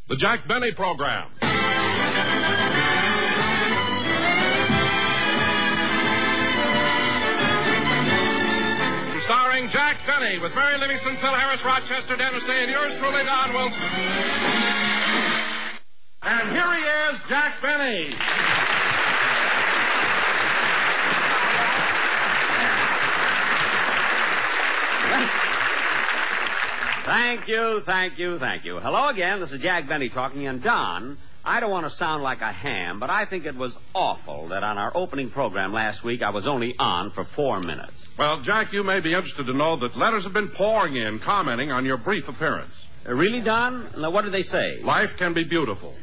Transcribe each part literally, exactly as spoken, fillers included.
The Jack Benny Program. Starring Jack Benny with Mary Livingston, Phil Harris, Rochester, Dennis Day, and yours truly, Don Wilson. And here he is, Jack Benny. Thank you, thank you, thank you. Hello again, this is Jack Benny talking, and Don, I don't want to sound like a ham, but I think it was awful that on our opening program last week I was only on for four minutes. Well, Jack, you may be interested to know that letters have been pouring in commenting on your brief appearance. Uh, really, Don? Now, what did they say? Life can be beautiful.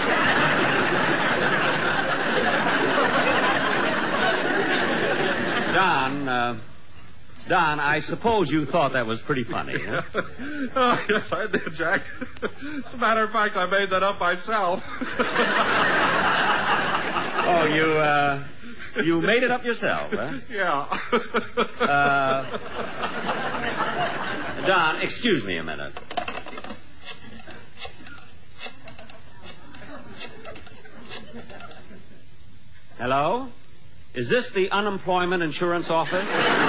Don, uh... Don, I suppose you thought that was pretty funny, huh? Oh, yes, I did, Jack. As a matter of fact, I made that up myself. Oh, you, uh, you made it up yourself, huh? Yeah. uh, Don, excuse me a minute. Hello? Is this the unemployment insurance office?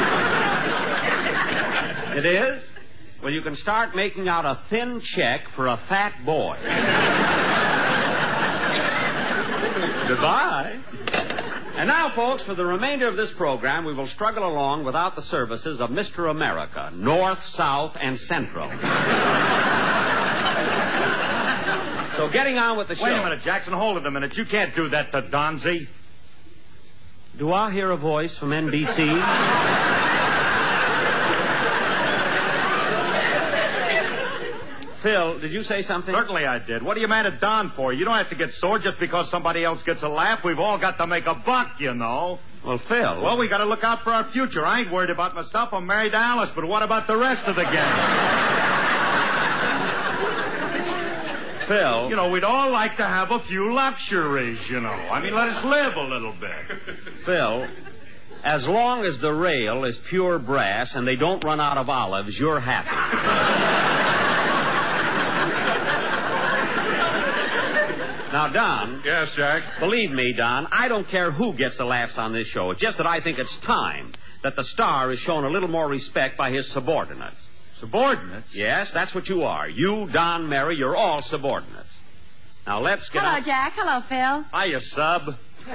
It is? Well, you can start making out a thin check for a fat boy. Goodbye. And now, folks, for the remainder of this program, we will struggle along without the services of Mister America, North, South, and Central. So getting on with the show. Wait a minute, Jackson. Hold it a minute. You can't do that to Donzi. Do I hear a voice from N B C? Phil, did you say something? Certainly I did. What are you mad at Don for? You don't have to get sore just because somebody else gets a laugh. We've all got to make a buck, you know. Well, Phil... Well, we got to look out for our future. I ain't worried about myself. I'm married to Alice, but what about the rest of the gang? Phil... You know, we'd all like to have a few luxuries, you know. I mean, let us live a little bit. Phil, as long as the rail is pure brass and they don't run out of olives, you're happy. Now, Don... Yes, Jack? Believe me, Don, I don't care who gets the laughs on this show. It's just that I think it's time that the star is shown a little more respect by his subordinates. Subordinates? Yes, that's what you are. You, Don, Mary, you're all subordinates. Now, let's get Hello, on... Jack. Hello, Phil. Hiya, sub.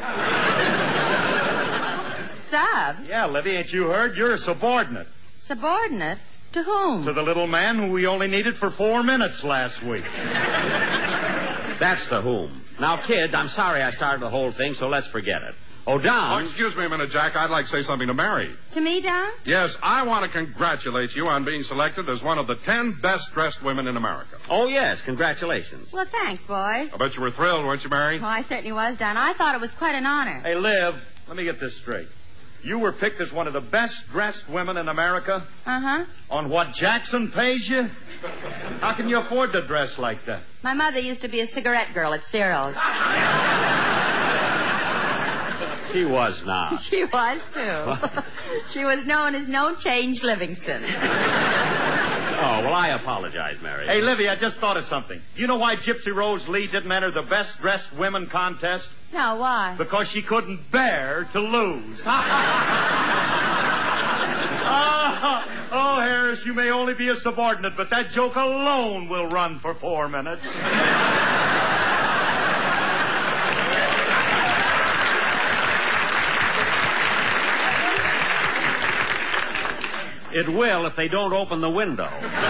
Sub? Yeah, Livy, ain't you heard? You're a subordinate. Subordinate? To whom? To the little man who we only needed for four minutes last week. That's to whom. Now, kids, I'm sorry I started the whole thing, so let's forget it. Oh, Don... Oh, excuse me a minute, Jack. I'd like to say something to Mary. To me, Don? Yes, I want to congratulate you on being selected as one of the ten best-dressed women in America. Oh, yes. Congratulations. Well, thanks, boys. I bet you were thrilled, weren't you, Mary? Oh, I certainly was, Don. I thought it was quite an honor. Hey, Liv, let me get this straight. You were picked as one of the best-dressed women in America? Uh-huh. On what Jackson pays you? How can you afford to dress like that? My mother used to be a cigarette girl at Cyril's. She was not. She was, too. She was known as No Change Livingston. Oh, well, I apologize, Mary. Hey, Livy, I just thought of something. Do you know why Gypsy Rose Lee didn't enter the best-dressed women contest? No, why? Because she couldn't bear to lose. oh, oh, Harris, you may only be a subordinate, but that joke alone will run for four minutes. It will if they don't open the window.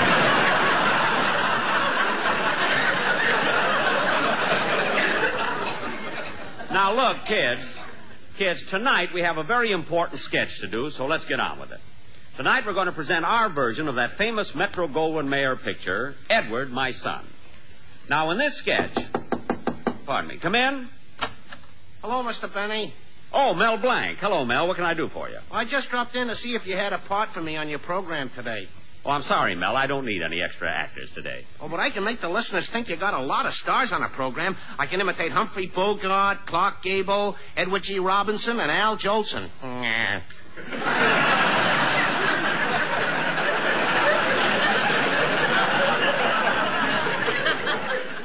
Now, look, kids. Kids, tonight we have a very important sketch to do, so let's get on with it. Tonight we're going to present our version of that famous Metro-Goldwyn-Mayer picture, Edward, My Son. Now, in this sketch... Pardon me. Come in. Hello, Mister Benny. Oh, Mel Blanc. Hello, Mel. What can I do for you? Well, I just dropped in to see if you had a part for me on your program today. Oh, I'm sorry, Mel. I don't need any extra actors today. Oh, but I can make the listeners think you got a lot of stars on the program. I can imitate Humphrey Bogart, Clark Gable, Edward G. Robinson, and Al Jolson.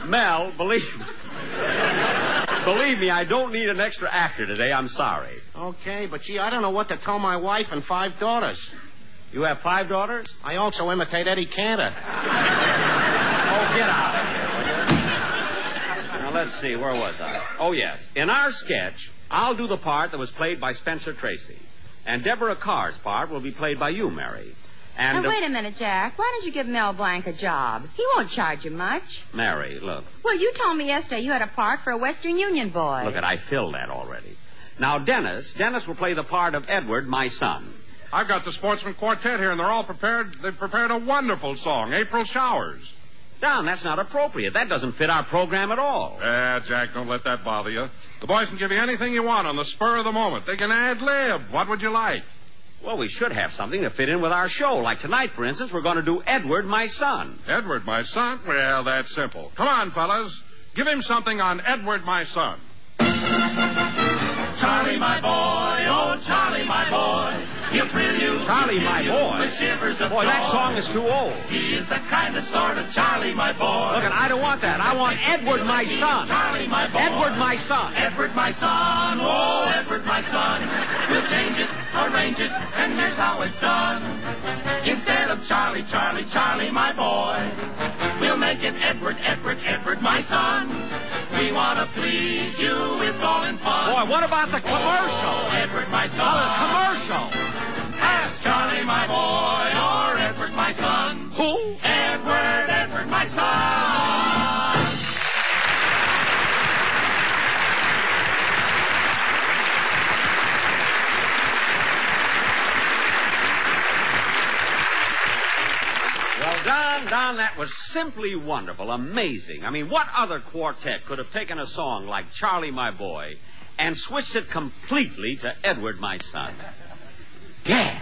Mel, believe me. Believe me, I don't need an extra actor today. I'm sorry. Okay, but gee, I don't know what to tell my wife and five daughters. You have five daughters? I also imitate Eddie Cantor. Oh, get out of here, will you? Now, let's see. Where was I? Oh, yes. In our sketch, I'll do the part that was played by Spencer Tracy. And Deborah Carr's part will be played by you, Mary. And, now, uh, wait a minute, Jack. Why don't you give Mel Blanc a job? He won't charge you much. Mary, look. Well, you told me yesterday you had a part for a Western Union boy. Look, I filled that already. Now, Dennis, Dennis will play the part of Edward, my son. I've got the Sportsman Quartet here, and they're all prepared. They've prepared a wonderful song, April Showers. Don, that's not appropriate. That doesn't fit our program at all. Ah, Jack, don't let that bother you. The boys can give you anything you want on the spur of the moment. They can ad-lib. What would you like? Well, we should have something to fit in with our show. Like tonight, for instance, we're going to do Edward, my son. Edward, my son? Well, that's simple. Come on, fellas. Give him something on Edward, my son. Charlie, my boy, oh, Charlie, my boy. He'll thrill you. Charlie, my boy. With shivers of Boy, joy. that song is too old. He is the kind of sort of Charlie, my boy. Look, I don't want that. I want Edward, my son. Charlie, my boy. Edward, my son. Edward, my son. Oh, Edward, my son. We'll change it, arrange it, and here's how it's done. Instead of Charlie, Charlie, Charlie, my boy, we'll make it Edward, Edward, Edward, my son. We want to please you. It's all in fun. Boy, what about the commercial? Oh, Edward, my son. Oh, the commercial. Ask Charlie, my boy, or Edward, my son. Who? Edward, Edward, my son. Well, Don, Don, that was simply wonderful, amazing. I mean, what other quartet could have taken a song like Charlie, my boy, and switched it completely to Edward, my son? Yeah.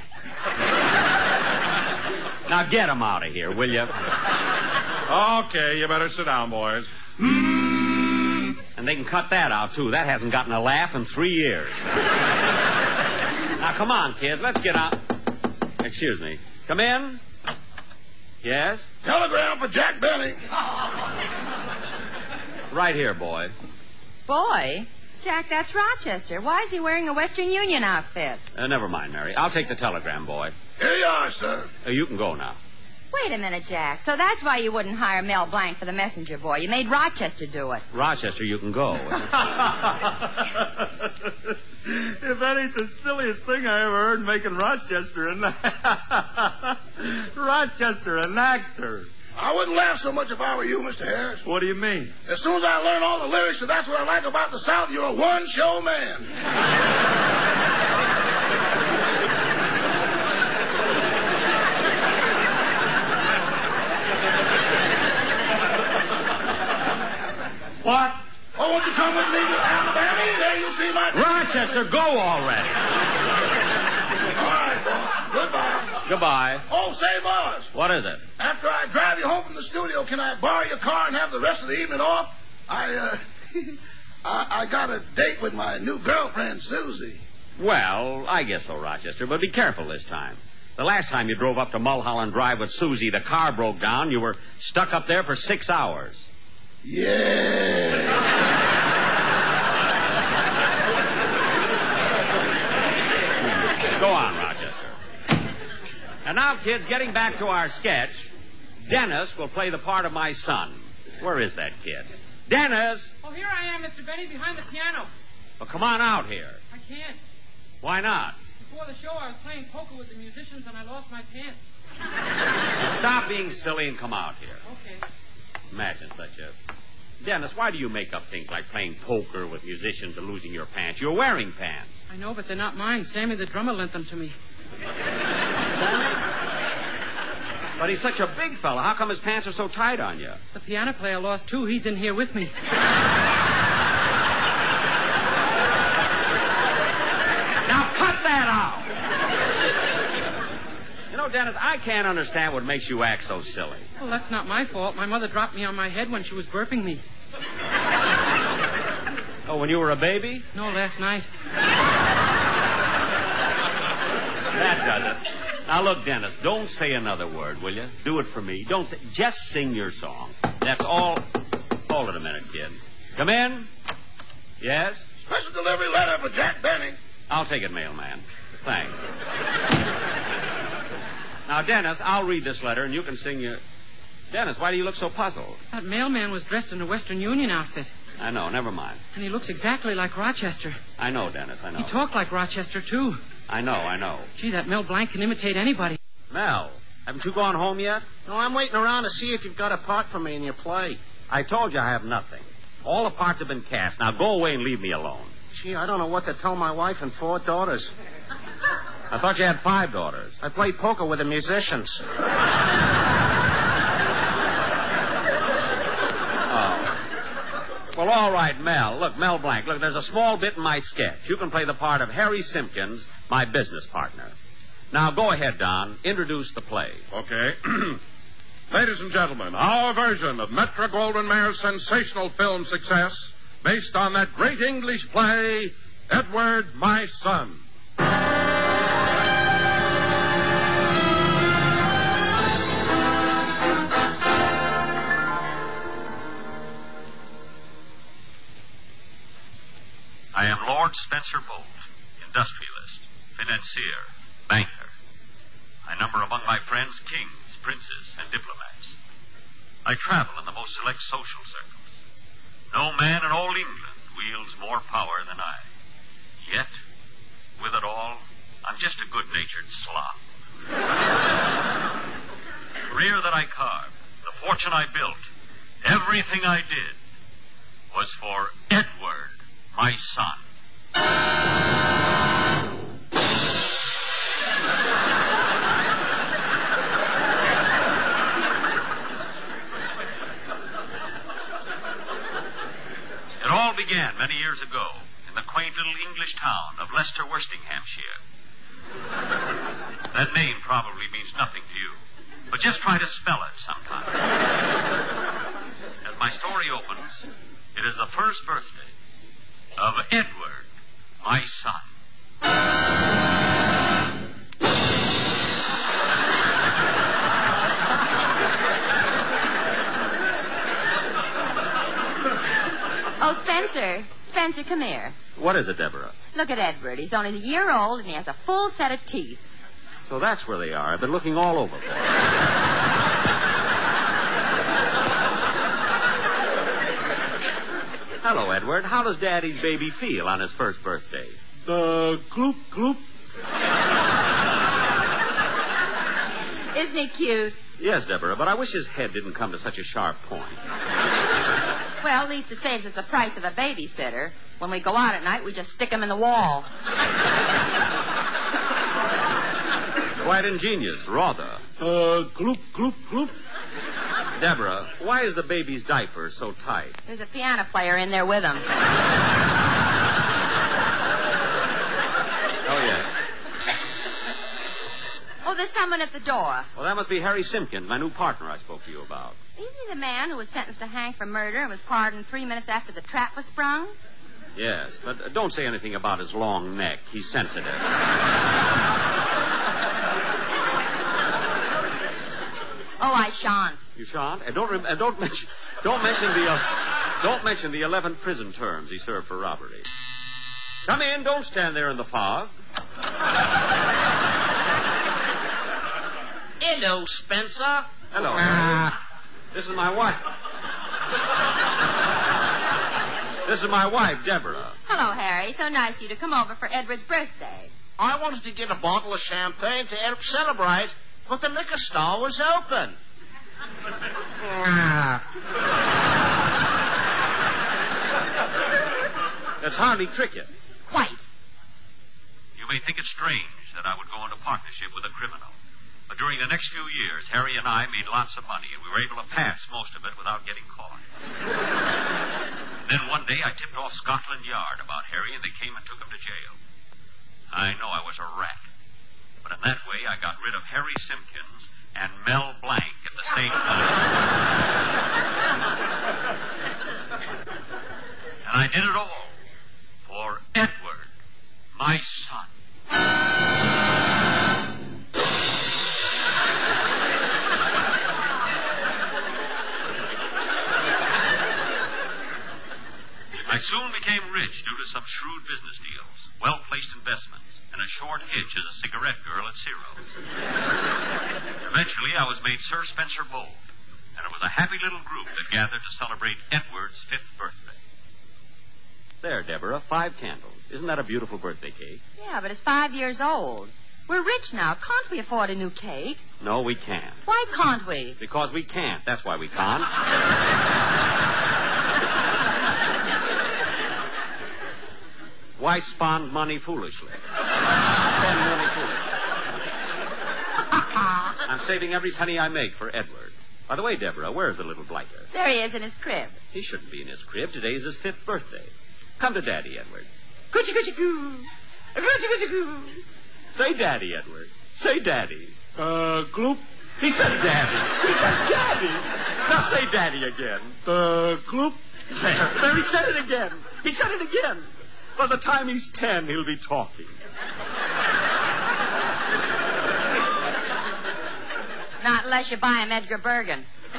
Now get him out of here, will you? Okay, you better sit down, boys. And they can cut that out, too. That hasn't gotten a laugh in three years. Now, come on, kids. Let's get out. Excuse me. Come in. Yes? Telegram for Jack Benny. Right here, boy. Boy? Jack, that's Rochester. Why is he wearing a Western Union outfit? Uh, never mind, Mary. I'll take the telegram, boy. Here you are, sir. Uh, you can go now. Wait a minute, Jack. So that's why you wouldn't hire Mel Blanc for the messenger boy. You made Rochester do it. Rochester, you can go. If that ain't the silliest thing I ever heard, making Rochester an Rochester an actor. I wouldn't laugh so much if I were you, Mister Harris. What do you mean? As soon as I learn all the lyrics, and that's what I like about the South, you're a one-show man. What? Oh, won't you come with me to Alabama? There you'll see my... Rochester, go already. All right, boss. Goodbye. Goodbye. Oh, say, boss. What is it? After I drive you home from the studio, can I borrow your car and have the rest of the evening off? I, uh... I, I got a date with my new girlfriend, Susie. Well, I guess so, Rochester, but be careful this time. The last time you drove up to Mulholland Drive with Susie, the car broke down. You were stuck up there for six hours. Yeah. Go on, Rochester. And now, kids, getting back to our sketch, Dennis will play the part of my son. Where is that kid? Dennis! Oh, here I am, Mister Benny, behind the piano. Well, come on out here. I can't. Why not? Before the show, I was playing poker with the musicians, and I lost my pants. Stop being silly and come out here. Okay. Imagine such a... Dennis, why do you make up things like playing poker with musicians and losing your pants? You're wearing pants. I know, but they're not mine. Sammy the drummer lent them to me. Sammy? But he's such a big fella. How come his pants are so tight on you? The piano player lost two. He's in here with me. Now cut that out! You know, Dennis, I can't understand what makes you act so silly. Well, that's not my fault. My mother dropped me on my head when she was burping me. Oh, when you were a baby? No, last night. That does it. Now, look, Dennis, don't say another word, will you? Do it for me. Don't say... Just sing your song. That's all... Oh, Come in. Yes? Special delivery letter for Jack Benny. I'll take it, mailman. Thanks. Now, Dennis, I'll read this letter, and you can sing your... Dennis, why do you look so puzzled? That mailman was dressed in a Western Union outfit. I know, never mind. And he looks exactly like Rochester. I know, Dennis, I know. He talked like Rochester, too. I know, I know. Gee, that Mel Blanc can imitate anybody. Mel, haven't you gone home yet? No, I'm waiting around to see if you've got a part for me in your play. I told you I have nothing. All the parts have been cast. Now go away and leave me alone. Gee, I don't know what to tell my wife and four daughters. I thought you had five daughters. I play poker with the musicians. Well, all right, Mel. Look, Mel Blanc, look, there's a small bit in my sketch. You can play the part of Harry Simpkins, my business partner. Now, go ahead, Don. Introduce the play. Okay. Ladies and gentlemen, our version of Metro-Goldwyn-Mayer's sensational film success, based on that great English play, Edward, My Son. I am Lord Spencer Bolt, industrialist, financier, banker. I number among my friends kings, princes, and diplomats. I travel in the most select social circles. No man in all England wields more power than I. Yet, with it all, I'm just a good-natured slob. The career that I carved, the fortune I built, everything I did was for Edward, my son. It all began many years ago in the quaint little English town of Leicester, Worstinghamshire. That name probably means nothing to you, but just try to spell it sometime. As my story opens, it is the first birthday of Edward, my son. Oh, Spencer. Spencer, come here. What is it, Deborah? Look at Edward. He's only a year old, and he has a full set of teeth. So that's where they are. I've been looking all over for them. Hello, Edward. How does Daddy's baby feel on his first birthday? Uh, gloop, gloop. Isn't he cute? Yes, Deborah, but I wish his head didn't come to such a sharp point. Well, at least it saves us the price of a babysitter. When we go out at night, we just stick him in the wall. Quite ingenious, rather. Uh, gloop, gloop, gloop. Deborah, why is the baby's diaper so tight? There's a piano player in there with him. Oh, yes. Oh, there's someone at the door. Well, that must be Harry Simpkins, my new partner I spoke to you about. Isn't he the man who was sentenced to hang for murder and was pardoned three minutes after the trap was sprung? Yes, but uh, don't say anything about his long neck. He's sensitive. Oh, I shan't. You shan't? And don't rem- and don't mention don't mention the uh, don't mention the eleven prison terms he served for robbery. Come in. Don't stand there in the fog. Hello, Spencer. Hello. Harry. This is my wife. This is my wife, Deborah. Hello, Harry. So nice of you to come over for Edward's birthday. I wanted to get a bottle of champagne to help celebrate, but the liquor store was open. That's hardly cricket. Quite. You may think it strange that I would go into partnership with a criminal. But during the next few years, Harry and I made lots of money, and we were able to pass most of it without getting caught. Then one day I tipped off Scotland Yard about Harry, and they came and took him to jail. I know I was a rat. But in that way, I got rid of Harry Simpkins and Mel Blanc at the same time. And I did it all for Edward, my son. I soon became rich due to some shrewd business deals, well-placed investments, and a short hitch as a cigarette girl at Ciro's. Eventually, I was made Sir Spencer Bold, and it was a happy little group that gathered to celebrate Edward's fifth birthday. There, Deborah, five candles. Isn't that a beautiful birthday cake? Yeah, but it's five years old. We're rich now. Can't we afford a new cake? No, we can't. Why can't we? Because we can't. That's why we can't. Why spend money foolishly? Spend money foolishly. I'm saving every penny I make for Edward. By the way, Deborah, where's the little blighter? There he is in his crib. He shouldn't be in his crib. Today's his fifth birthday. Come to Daddy, Edward. Coochie coochie coo. Coochie coochie coo. Say Daddy, Edward. Say Daddy. Uh, gloop. He said Daddy. He said Daddy. Now say Daddy again. Uh, gloop. There. There, he said it again. He said it again. By the time he's ten, he'll be talking. Not unless you buy him Edgar Bergen.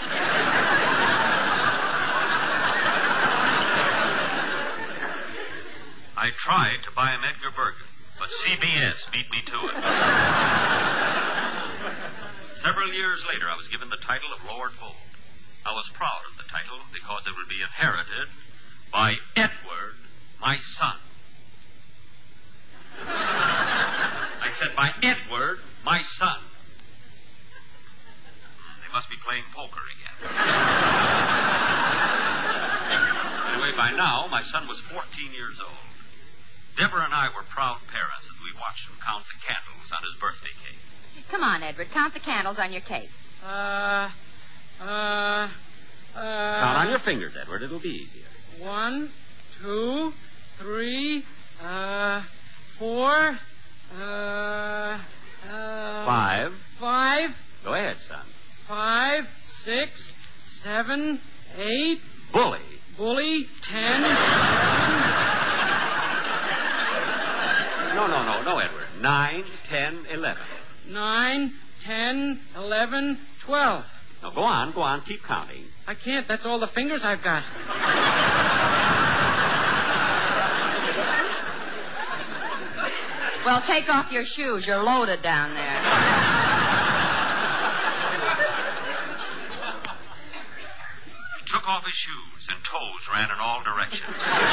I tried to buy him Edgar Bergen, but C B S beat me to it. Several years later, I was given the title of Lord Bold. I was proud of the title because it would be inherited by Edward, my son. I said, by Edward, my son. They must be playing poker again. Anyway, by now, my son was fourteen years old. Deborah and I were proud parents as we watched him count the candles on his birthday cake. Come on, Edward. Count the candles on your cake. Uh, uh, uh... Count on your fingers, Edward. It'll be easier. One, two, three, uh, four, uh, uh... Five. Five. Go ahead, son. Five, six, seven, eight... Bully. Bully, ten... No, no, no, no, Edward. Nine, ten, eleven. Nine, ten, eleven, twelve. Now, go on, go on. Keep counting. I can't. That's all the fingers I've got. Well, take off your shoes. You're loaded down there. He took off his shoes, and toes ran in all directions.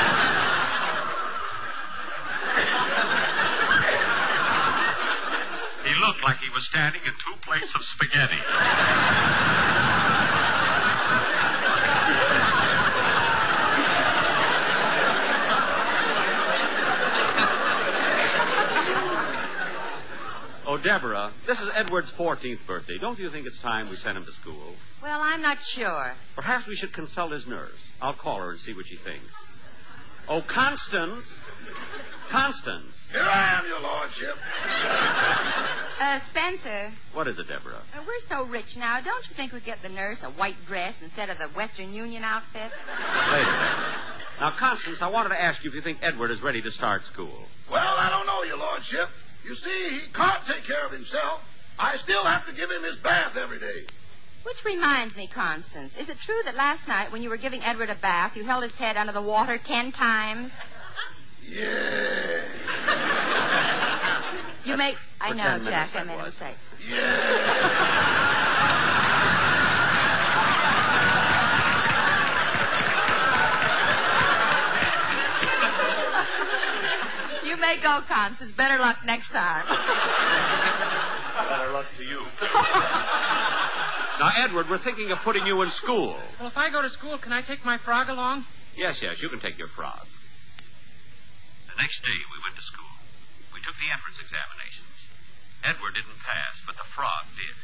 He looked like he was standing in two plates of spaghetti. Oh, Deborah, this is Edward's fourteenth birthday. Don't you think it's time we sent him to school? Well, I'm not sure. Perhaps we should consult his nurse. I'll call her and see what she thinks. Oh, Constance. Constance. Here I am, your lordship. Uh, Spencer. What is it, Deborah? Uh, we're so rich now. Don't you think we'd get the nurse a white dress instead of the Western Union outfit? Later, Deborah. Now, Constance, I wanted to ask you if you think Edward is ready to start school. Well, I don't know, your lordship. You see, he can't take care of himself. I still have to give him his bath every day. Which reminds me, Constance, is it true that last night when you were giving Edward a bath, you held his head under the water ten times? Yeah. You make... I For know, ten Jack, minutes, I made that a was. mistake. You may go, Constance. Better luck next time. Better luck to you. Now, Edward, we're thinking of putting you in school. Well, if I go to school, can I take my frog along? Yes, yes, you can take your frog. The next day, we went to school. We took the entrance examinations. Edward didn't pass, but the frog did.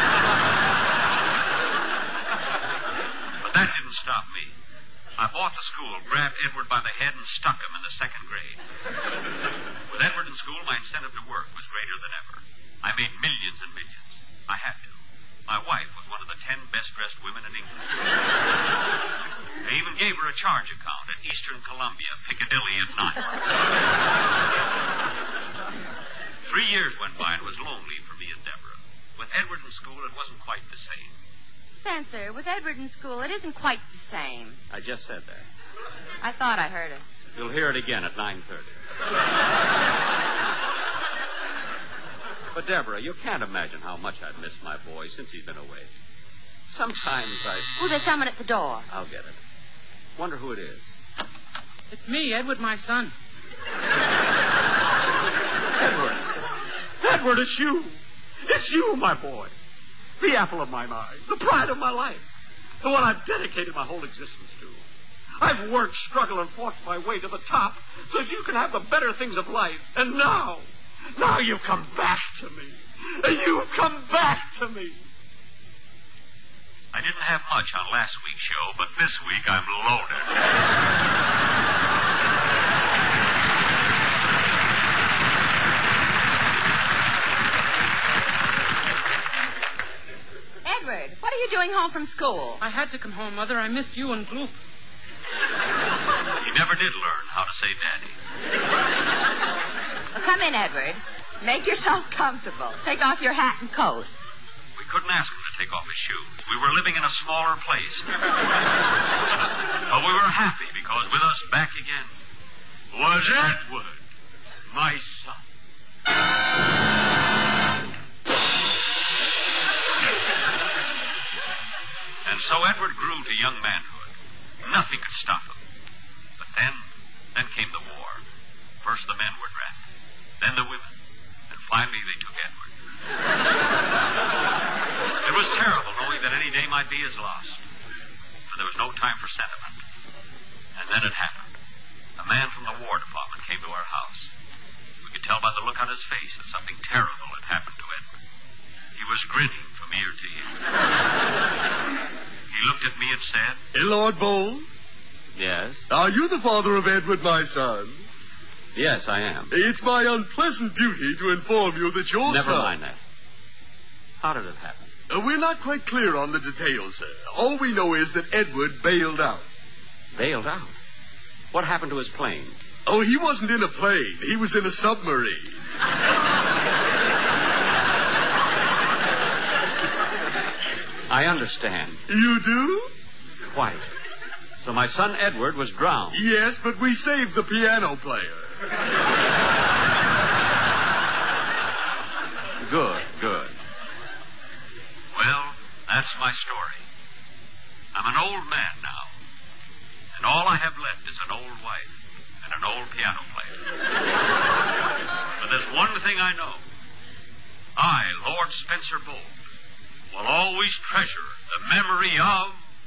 But that didn't stop me. I bought the school, grabbed Edward by the head, and stuck him in the second grade. With Edward in school, my incentive to work was greater than ever. I made millions and millions. I had to. My wife was one of the ten best-dressed women in England. I even gave her a charge account at Eastern Columbia, Piccadilly at night. Three years went by, and it was lonely for me and Deborah. With Edward in school, it wasn't quite the same. Spencer, with Edward in school, it isn't quite the same. I just said that. I thought I heard it. You'll hear it again at nine thirty. But, Deborah, you can't imagine how much I've missed my boy since he's been away. Sometimes I... Oh, there's someone at the door. I'll get it. Wonder who it is. It's me, Edward, my son. Edward. Edward, it's you. It's you, my boy. The apple of my eye. The pride of my life. The one I've dedicated my whole existence to. I've worked, struggled, and fought my way to the top so that you can have the better things of life. And now, now you've come back to me. You've come back to me. I didn't have much on last week's show, but this week I'm loaded. Edward, what are you doing home from school? I had to come home, Mother. I missed you and Gloop. He never did learn how to say daddy. Well, come in, Edward. Make yourself comfortable. Take off your hat and coat. We couldn't ask him to take off his shoes. We were living in a smaller place. But we were happy because with us back again was Edward, my son. And so Edward grew to young manhood. Nothing could stop him. But then, then came the war. First the men were drafted, then the women, and finally they took Edward. It was terrible knowing that any day might be his lost. For there was no time for sentiment. And then it happened. A man from the War Department came to our house. We could tell by the look on his face that something terrible had happened to Edward. He was grinning from ear to ear. He looked at me and said, Hey, Lord Bowles? Yes? Are you the father of Edward, my son? Yes, I am. It's my unpleasant duty to inform you that your Never son... mind that. How did it happen? Uh, we're not quite clear on the details, sir. All we know is that Edward bailed out. Bailed out? What happened to his plane? Oh, he wasn't in a plane. He was in a submarine. I understand. You do? Quite. So my son Edward was drowned. Yes, but we saved the piano player. Good, good. Well, that's my story. I'm an old man now. And all I have left is an old wife and an old piano player. But there's one thing I know. I, Lord Spencer Bolt, will always treasure the memory of...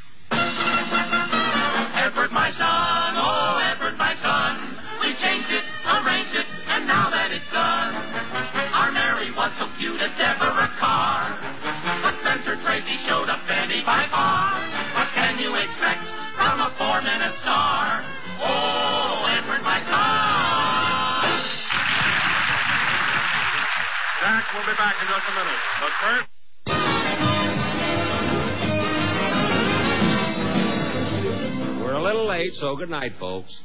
Edward, my son, oh, Edward, my son. We changed it, arranged it, and now that it's done. Our Mary was so cute as Deborah Carr. But Spencer Tracy showed up Benny by far. What can you expect from a four-minute star? Oh, Edward, my son. Jack will be back in just a minute. But first... We're a little late, so good night, folks.